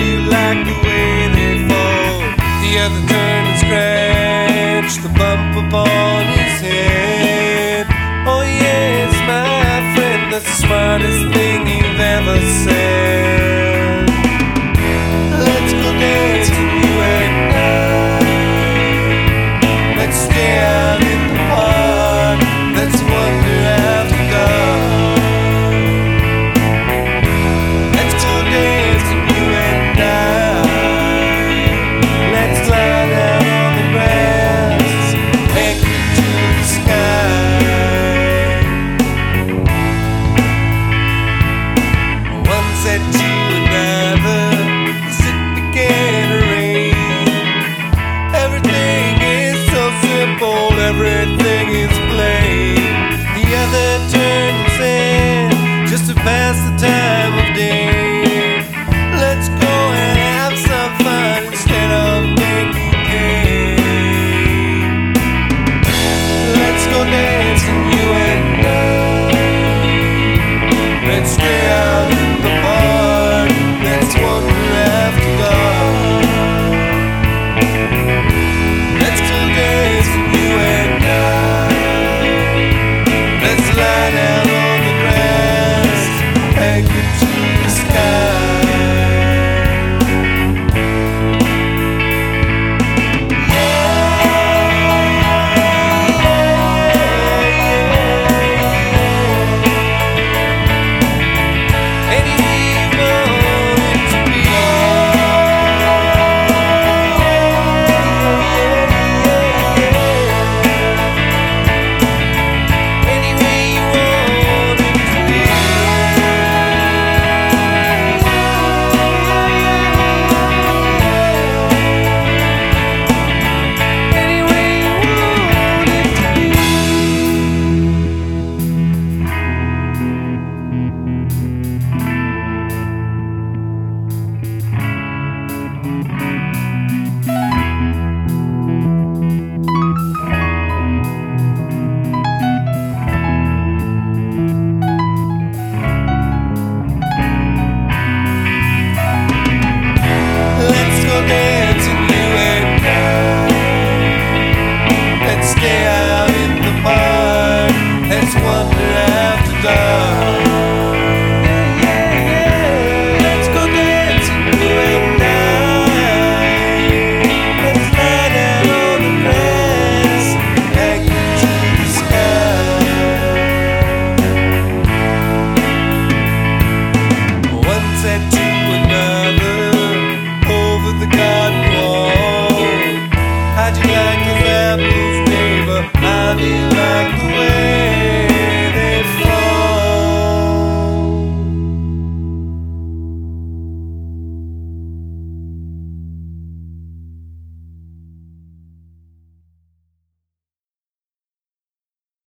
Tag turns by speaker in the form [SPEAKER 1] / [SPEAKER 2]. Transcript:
[SPEAKER 1] you like the way they fall. The other turned and scratched the bump upon his head. Oh yes, my friend, that's the smartest thing you've ever said. Let's go dancing, you and I. Let's stay out in the park. Let's wander after dark. Let's go dancing, you and I. Let's lie down on the grass, anchored to the sky. One said